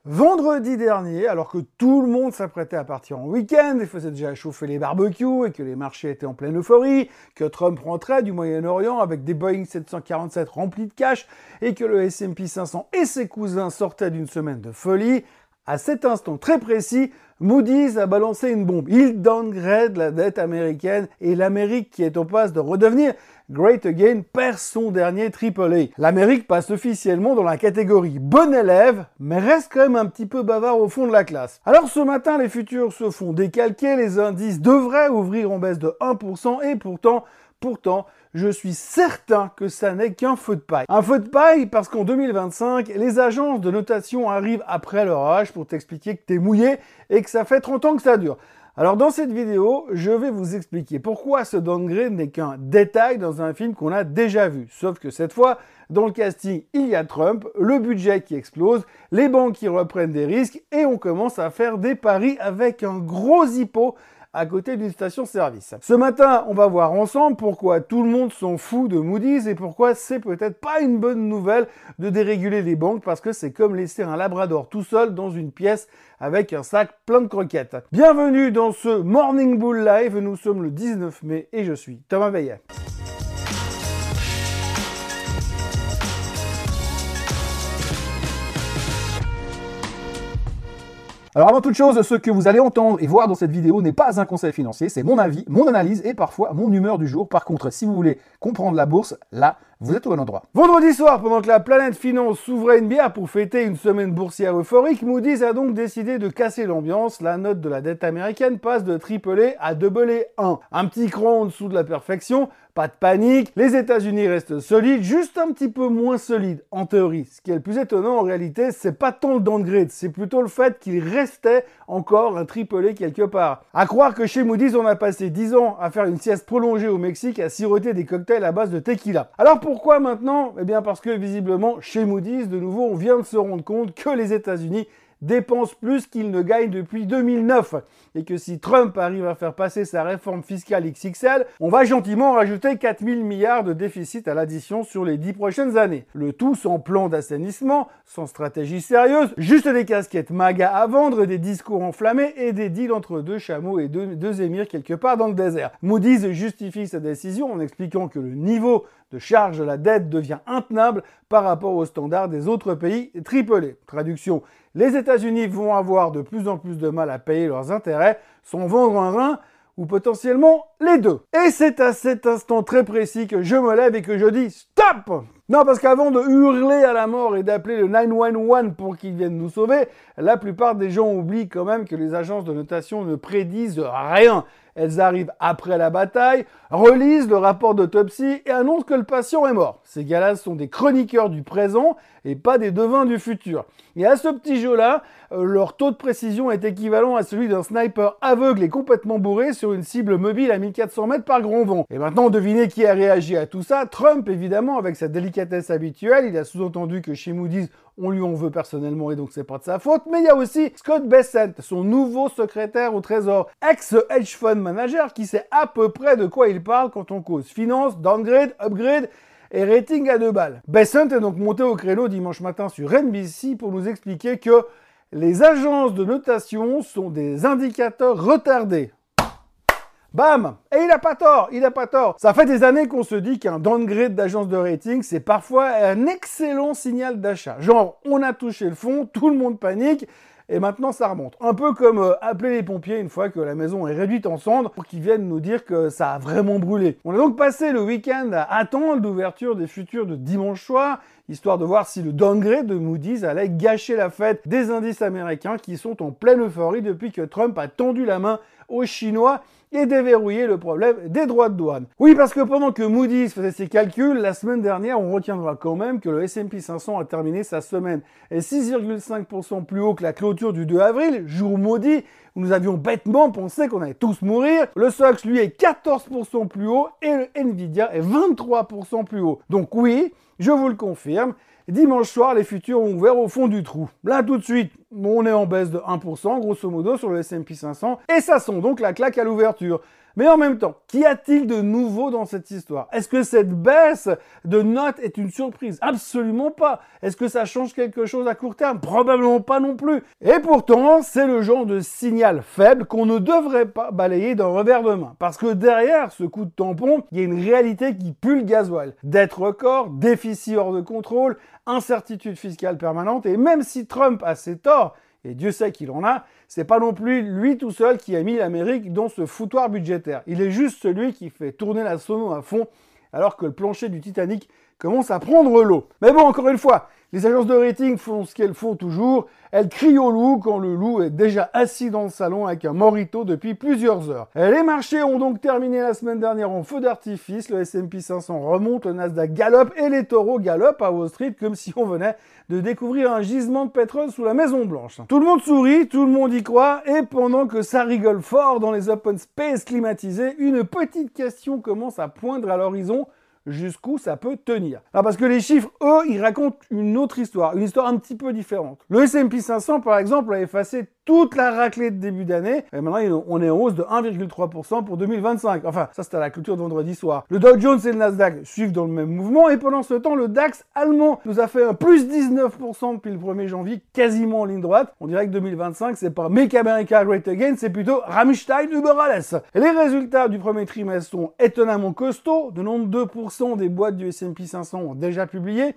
Vendredi dernier, alors que tout le monde s'apprêtait à partir en week-end et faisait déjà chauffer les barbecues et que les marchés étaient en pleine euphorie, que Trump rentrait du Moyen-Orient avec des Boeing 747 remplis de cash et que le S&P 500 et ses cousins sortaient d'une semaine de folie, à cet instant très précis, Moody's a balancé une bombe. Il downgrade la dette américaine et l'Amérique, qui est en passe de redevenir Great Again, perd son dernier AAA. L'Amérique passe officiellement dans la catégorie bon élève, mais reste quand même un petit peu bavard au fond de la classe. Alors ce matin, les futurs se font décalquer, les indices devraient ouvrir en baisse de 1% et pourtant, je suis certain que ça n'est qu'un feu de paille. Un feu de paille parce qu'en 2025, les agences de notation arrivent après l'orage pour t'expliquer que t'es mouillé et que ça fait 30 ans que ça dure. Alors dans cette vidéo, je vais vous expliquer pourquoi ce downgrade n'est qu'un détail dans un film qu'on a déjà vu. Sauf que cette fois, dans le casting, il y a Trump, le budget qui explose, les banques qui reprennent des risques et on commence à faire des paris avec un gros hippo à côté d'une station-service. Ce matin, on va voir ensemble pourquoi tout le monde s'en fout de Moody's et pourquoi c'est peut-être pas une bonne nouvelle de déréguler les banques parce que c'est comme laisser un labrador tout seul dans une pièce avec un sac plein de croquettes. Bienvenue dans ce Morning Bull Live, nous sommes le 19 mai et je suis Thomas Veillet. Alors avant toute chose, ce que vous allez entendre et voir dans cette vidéo n'est pas un conseil financier, c'est mon avis, mon analyse et parfois mon humeur du jour. Par contre, si vous voulez comprendre la bourse, là, vous êtes au bon endroit. Vendredi soir, pendant que la planète finance s'ouvrait une bière pour fêter une semaine boursière euphorique, Moody's a donc décidé de casser l'ambiance. La note de la dette américaine passe de AAA à AA1. Un petit cran en dessous de la perfection, pas de panique, les États-Unis restent solides, juste un petit peu moins solides en théorie. Ce qui est le plus étonnant en réalité, c'est pas tant le downgrade, c'est plutôt le fait qu'il restait encore un AAA quelque part. À croire que chez Moody's, on a passé 10 ans à faire une sieste prolongée au Mexique, à siroter des cocktails à base de tequila. Alors pourquoi maintenant ? Eh bien parce que visiblement, chez Moody's, de nouveau, on vient de se rendre compte que les États-Unis dépensent plus qu'ils ne gagnent depuis 2009 et que si Trump arrive à faire passer sa réforme fiscale XXL, on va gentiment rajouter 4000 milliards de déficit à l'addition sur les 10 prochaines années. Le tout sans plan d'assainissement, sans stratégie sérieuse, juste des casquettes MAGA à vendre, des discours enflammés et des deals entre deux chameaux et deux émirs quelque part dans le désert. Moody's justifie sa décision en expliquant que le niveau de charge de la dette devient intenable par rapport aux standards des autres pays AAA. Traduction, les États-Unis vont avoir de plus en plus de mal à payer leurs intérêts sans vendre un rein ou potentiellement les deux. Et c'est à cet instant très précis que je me lève et que je dis stop! Non, parce qu'avant de hurler à la mort et d'appeler le 911 pour qu'ils viennent nous sauver, la plupart des gens oublient quand même que les agences de notation ne prédisent rien. Elles arrivent après la bataille, relisent le rapport d'autopsie et annoncent que le patient est mort. Ces gars-là sont des chroniqueurs du présent et pas des devins du futur. Et à ce petit jeu-là, leur taux de précision est équivalent à celui d'un sniper aveugle et complètement bourré sur une cible mobile à 1400 mètres par grand vent. Et maintenant, devinez qui a réagi à tout ça. Trump, évidemment, avec sa délicatesse habituelle. Il a sous-entendu que chez Moody's, on lui en veut personnellement et donc c'est pas de sa faute. Mais il y a aussi Scott Bessent, son nouveau secrétaire au Trésor, ex-hedge fund manager qui sait à peu près de quoi il parle quand on cause finance, downgrade, upgrade et rating à 2 balles. Bessent est donc monté au créneau dimanche matin sur NBC pour nous expliquer que les agences de notation sont des indicateurs retardés. Bam! Et il a pas tort. Ça fait des années qu'on se dit qu'un downgrade d'agence de rating, c'est parfois un excellent signal d'achat. Genre, on a touché le fond, tout le monde panique, et maintenant ça remonte. Un peu comme appeler les pompiers une fois que la maison est réduite en cendres pour qu'ils viennent nous dire que ça a vraiment brûlé. On a donc passé le week-end à attendre l'ouverture des futurs de dimanche soir, histoire de voir si le downgrade de Moody's allait gâcher la fête des indices américains qui sont en pleine euphorie depuis que Trump a tendu la main aux Chinois et déverrouillé le problème des droits de douane. Oui, parce que pendant que Moody's faisait ses calculs, la semaine dernière, on retiendra quand même que le S&P 500 a terminé sa semaine et 6,5% plus haut que la clôture du 2 avril, jour maudit, où nous avions bêtement pensé qu'on allait tous mourir. Le SOX, lui, est 14% plus haut et le Nvidia est 23% plus haut. Donc oui, je vous le confirme, dimanche soir, les futurs ont ouvert au fond du trou. Là, tout de suite, on est en baisse de 1%, grosso modo, sur le S&P 500, et ça sent donc la claque à l'ouverture. Mais en même temps, qu'y a-t-il de nouveau dans cette histoire? Est-ce que cette baisse de notes est une surprise? Absolument pas. Est-ce que ça change quelque chose à court terme? Probablement pas non plus. Et pourtant, c'est le genre de signal faible qu'on ne devrait pas balayer d'un revers de main. Parce que derrière ce coup de tampon, il y a une réalité qui pue le gasoil. Dette record, déficit hors de contrôle, incertitude fiscale permanente, et même si Trump a ses torts, et Dieu sait qu'il en a, c'est pas non plus lui tout seul qui a mis l'Amérique dans ce foutoir budgétaire. Il est juste celui qui fait tourner la sono à fond, alors que le plancher du Titanic commence à prendre l'eau. Mais bon, encore une fois, les agences de rating font ce qu'elles font toujours. Elles crient au loup quand le loup est déjà assis dans le salon avec un mojito depuis plusieurs heures. Les marchés ont donc terminé la semaine dernière en feu d'artifice. Le S&P 500 remonte, le Nasdaq galope et les taureaux galopent à Wall Street comme si on venait de découvrir un gisement de pétrole sous la Maison Blanche. Tout le monde sourit, tout le monde y croit, et pendant que ça rigole fort dans les open space climatisés, une petite question commence à poindre à l'horizon. Jusqu'où ça peut tenir. Alors parce que les chiffres, eux, ils racontent une autre histoire, une histoire un petit peu différente. Le S&P 500, par exemple, a effacé toute la raclée de début d'année, et maintenant on est en hausse de 1,3% pour 2025. Enfin, ça c'était à la clôture de vendredi soir. Le Dow Jones et le Nasdaq suivent dans le même mouvement, et pendant ce temps, le DAX allemand nous a fait un plus 19% depuis le 1er janvier, quasiment en ligne droite. On dirait que 2025, c'est pas Make America Great Again, c'est plutôt Rammstein über alles. Et les résultats du premier trimestre sont étonnamment costauds. 92% des boîtes du S&P 500 ont déjà publié.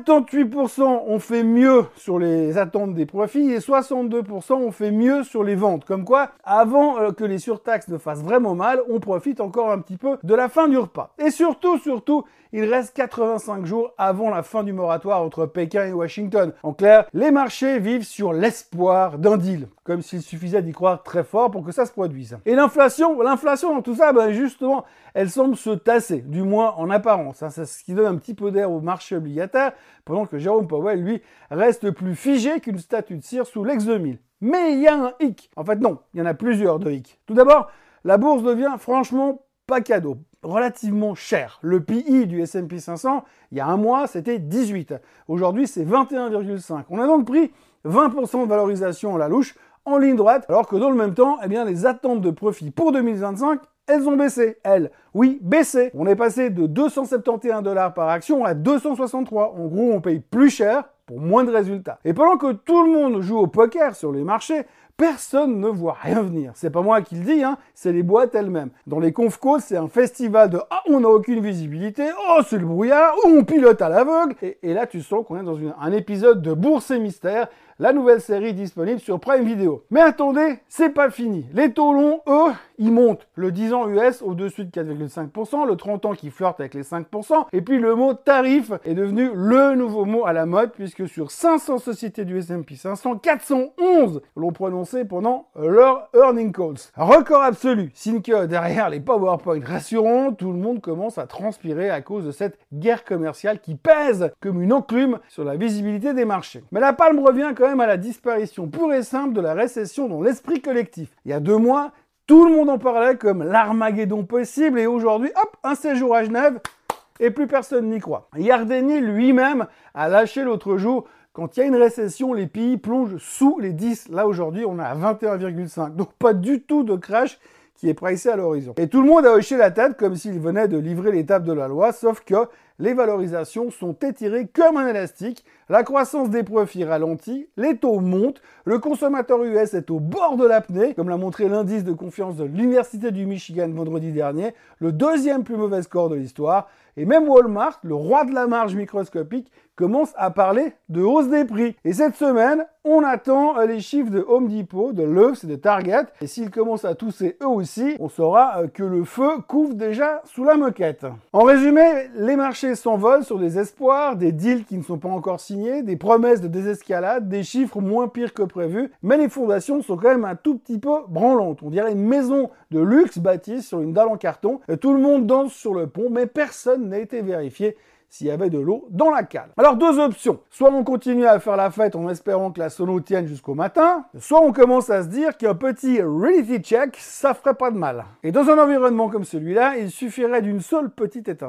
78% ont fait mieux sur les attentes des profits, et 62% ont fait mieux sur les ventes. Comme quoi, avant que les surtaxes ne fassent vraiment mal, on profite encore un petit peu de la fin du repas. Et surtout, il reste 85 jours avant la fin du moratoire entre Pékin et Washington. En clair, les marchés vivent sur l'espoir d'un deal. Comme s'il suffisait d'y croire très fort pour que ça se produise. Et l'inflation dans tout ça, justement, elle semble se tasser, du moins en apparence. C'est ce qui donne un petit peu d'air au marché obligataire, pendant que Jérôme Powell, lui, reste plus figé qu'une statue de cire sous l'ex-2000. Mais il y a un hic. En fait, non, il y en a plusieurs de hicks. Tout d'abord, la bourse devient franchement pas cadeau, relativement cher. Le PI du S&P 500, il y a un mois, c'était 18. Aujourd'hui, c'est 21,5. On a donc pris 20% de valorisation à la louche, en ligne droite, alors que dans le même temps, les attentes de profit pour 2025, elles ont baissé. Elles, oui, baissé. On est passé de 271 $ par action à 263. En gros, on paye plus cher pour moins de résultats. Et pendant que tout le monde joue au poker sur les marchés, personne ne voit rien venir. C'est pas moi qui le dis, c'est les boîtes elles-mêmes. Dans les conf calls, c'est un festival de « Ah, on n'a aucune visibilité »,« Oh, c'est le brouillard »,« Oh, on pilote à l'aveugle ». Et là, tu sens qu'on est dans un épisode de Bourse et Mystère, la nouvelle série disponible sur Prime Video. Mais attendez, c'est pas fini. Les taux longs, eux, ils montent. Le 10 ans US au-dessus de 4,5%, le 30 ans qui flirte avec les 5%, et puis le mot tarif est devenu le nouveau mot à la mode, puisque sur 500 sociétés du S&P 500, 411 l'ont prononcé pendant leurs earning calls. Record absolu, signe que derrière les PowerPoint rassurants, tout le monde commence à transpirer à cause de cette guerre commerciale qui pèse comme une enclume sur la visibilité des marchés. Mais la palme revient quand même à la disparition pure et simple de la récession dans l'esprit collectif. Il y a 2 mois, tout le monde en parlait comme l'Armageddon possible, et aujourd'hui, hop, un séjour à Genève, et plus personne n'y croit. Yardeni lui-même a lâché l'autre jour: quand il y a une récession, les pays plongent sous les 10. Là, aujourd'hui, on est à 21,5. Donc, pas du tout de crash qui est pricé à l'horizon. Et tout le monde a hoché la tête comme s'il venait de livrer l'étape de la loi, sauf que les valorisations sont étirées comme un élastique, la croissance des profits ralentit, les taux montent, le consommateur US est au bord de l'apnée, comme l'a montré l'indice de confiance de l'Université du Michigan vendredi dernier, le 2e plus mauvais score de l'histoire, et même Walmart, le roi de la marge microscopique, commence à parler de hausse des prix. Et cette semaine, on attend les chiffres de Home Depot, de Lowe's et de Target. Et s'ils commencent à tousser eux aussi, on saura que le feu couvre déjà sous la moquette. En résumé, les marchés s'envolent sur des espoirs, des deals qui ne sont pas encore signés, des promesses de désescalade, des chiffres moins pires que prévu. Mais les fondations sont quand même un tout petit peu branlantes. On dirait une maison de luxe bâtie sur une dalle en carton. Tout le monde danse sur le pont, mais personne n'a été vérifié s'il y avait de l'eau dans la cale. Alors 2 options. Soit on continue à faire la fête en espérant que la sono tienne jusqu'au matin, soit on commence à se dire qu'un petit reality check, ça ferait pas de mal. Et dans un environnement comme celui-là, il suffirait d'une seule petite étincelle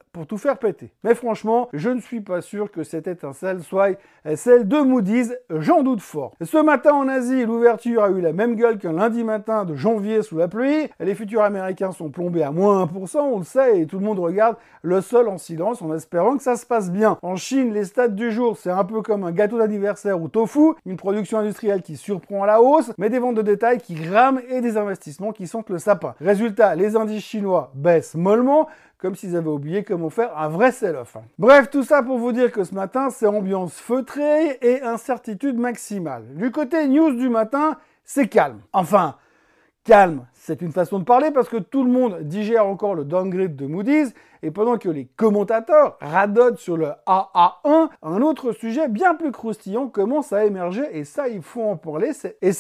pour tout faire péter. Mais franchement, je ne suis pas sûr que cette étincelle soit celle de Moody's, j'en doute fort. Ce matin en Asie, l'ouverture a eu la même gueule qu'un lundi matin de janvier sous la pluie. Les futurs américains sont plombés à moins 1%, on le sait, et tout le monde regarde le sol en silence en espérant que ça se passe bien. En Chine, les stats du jour, c'est un peu comme un gâteau d'anniversaire ou tofu, une production industrielle qui surprend à la hausse, mais des ventes de détail qui rament et des investissements qui sentent le sapin. Résultat, les indices chinois baissent mollement, comme s'ils avaient oublié comment faire un vrai sell-off. Bref, tout ça pour vous dire que ce matin, c'est ambiance feutrée et incertitude maximale. Du côté news du matin, c'est calme. Enfin, calme, c'est une façon de parler parce que tout le monde digère encore le downgrade de Moody's et pendant que les commentateurs radotent sur le AA1, un autre sujet bien plus croustillant commence à émerger et ça, il faut en parler.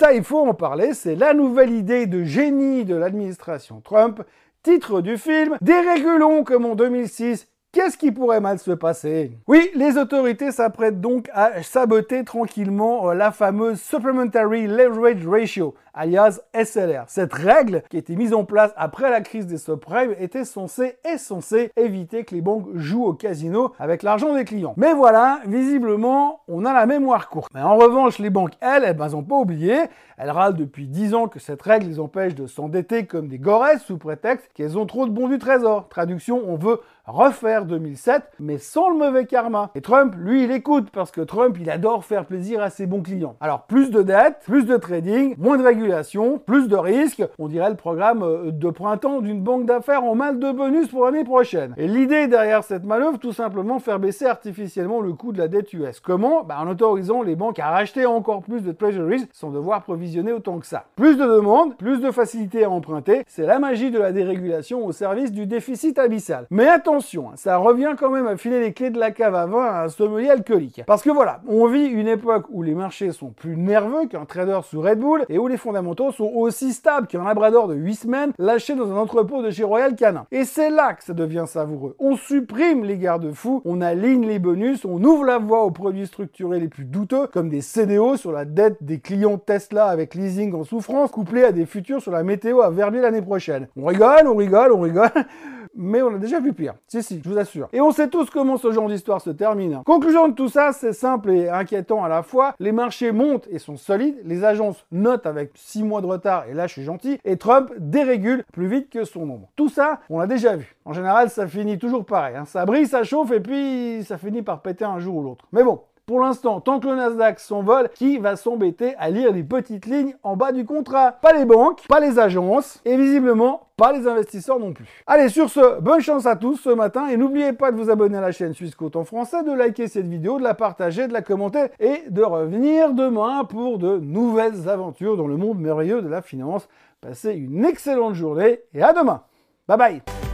C'est la nouvelle idée de génie de l'administration Trump. Titre du film, dérégulons comme en 2006. Qu'est-ce qui pourrait mal se passer? Oui, les autorités s'apprêtent donc à saboter tranquillement la fameuse Supplementary Leverage Ratio, alias SLR. Cette règle, qui a été mise en place après la crise des subprimes, était censée éviter que les banques jouent au casino avec l'argent des clients. Mais voilà, visiblement, on a la mémoire courte. Mais en revanche, les banques, elles n'ont pas oublié. Elles râlent depuis 10 ans que cette règle les empêche de s'endetter comme des goresses sous prétexte qu'elles ont trop de bons du trésor. Traduction, on veut refaire 2007, mais sans le mauvais karma. Et Trump, lui, il écoute, parce que Trump, il adore faire plaisir à ses bons clients. Alors, plus de dettes, plus de trading, moins de régulation, plus de risques, on dirait le programme de printemps d'une banque d'affaires en mal de bonus pour l'année prochaine. Et l'idée derrière cette manœuvre, tout simplement faire baisser artificiellement le coût de la dette US. Comment? En autorisant les banques à racheter encore plus de treasuries sans devoir provisionner autant que ça. Plus de demandes, plus de facilité à emprunter, c'est la magie de la dérégulation au service du déficit abyssal. Mais attention, ça revient quand même à filer les clés de la cave à vin à un sommelier alcoolique. Parce que voilà, on vit une époque où les marchés sont plus nerveux qu'un trader sous Red Bull et où les fondamentaux sont aussi stables qu'un labrador de 8 semaines lâché dans un entrepôt de chez Royal Canin. Et c'est là que ça devient savoureux. On supprime les garde-fous, on aligne les bonus, on ouvre la voie aux produits structurés les plus douteux, comme des CDO sur la dette des clients Tesla avec leasing en souffrance, couplés à des futurs sur la météo à Verbier l'année prochaine. On rigole, mais on a déjà vu pire. Si, je vous assure. Et on sait tous comment ce genre d'histoire se termine. Conclusion de tout ça, c'est simple et inquiétant à la fois. Les marchés montent et sont solides, les agences notent avec 6 mois de retard, et là je suis gentil, et Trump dérégule plus vite que son ombre. Tout ça, on l'a déjà vu. En général, ça finit toujours pareil. Ça brille, ça chauffe, et puis ça finit par péter un jour ou l'autre. Mais bon, pour l'instant, tant que le Nasdaq s'envole, qui va s'embêter à lire les petites lignes en bas du contrat? Pas les banques, pas les agences, et visiblement pas les investisseurs non plus. Allez, sur ce, bonne chance à tous ce matin, et n'oubliez pas de vous abonner à la chaîne Swissquote en français, de liker cette vidéo, de la partager, de la commenter, et de revenir demain pour de nouvelles aventures dans le monde merveilleux de la finance. Passez une excellente journée, et à demain. Bye bye.